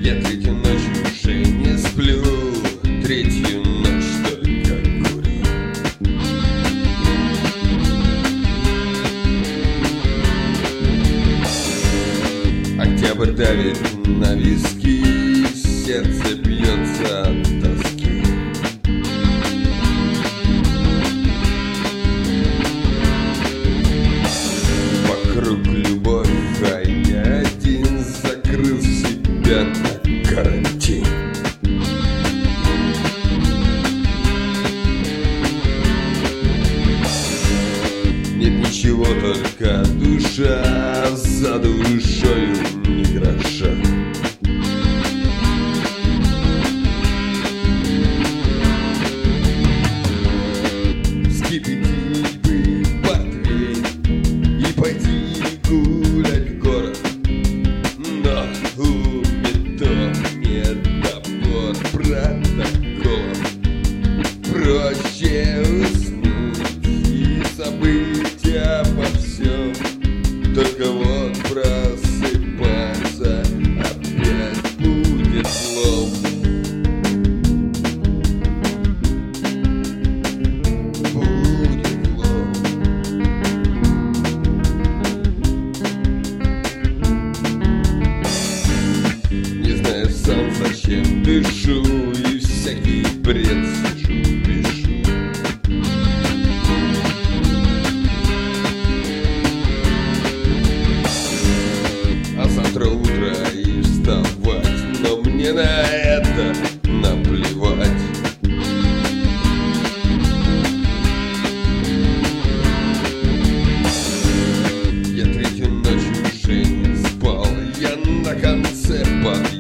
Я третью ночь уже не сплю, третью ночь только курю. Октябрь давит на виски, сердце бьется от тоски. Вокруг любовь, а я один закрыл себя на карантин. Нет ничего, только душа, за душою ни гроша. Вскипятить бы портвейн и пойти гулять в город, но у метро нет набор протоколов. Проще уснуть и забыть обо всем, только вот просыпаться опять будет злом. Будет злом. Не знаю сам, зачем дышу, и всякий бред сижу, пишу. А завтра утро и вставать, но мне на это наплевать. Я третью ночь уже не спал, я на конце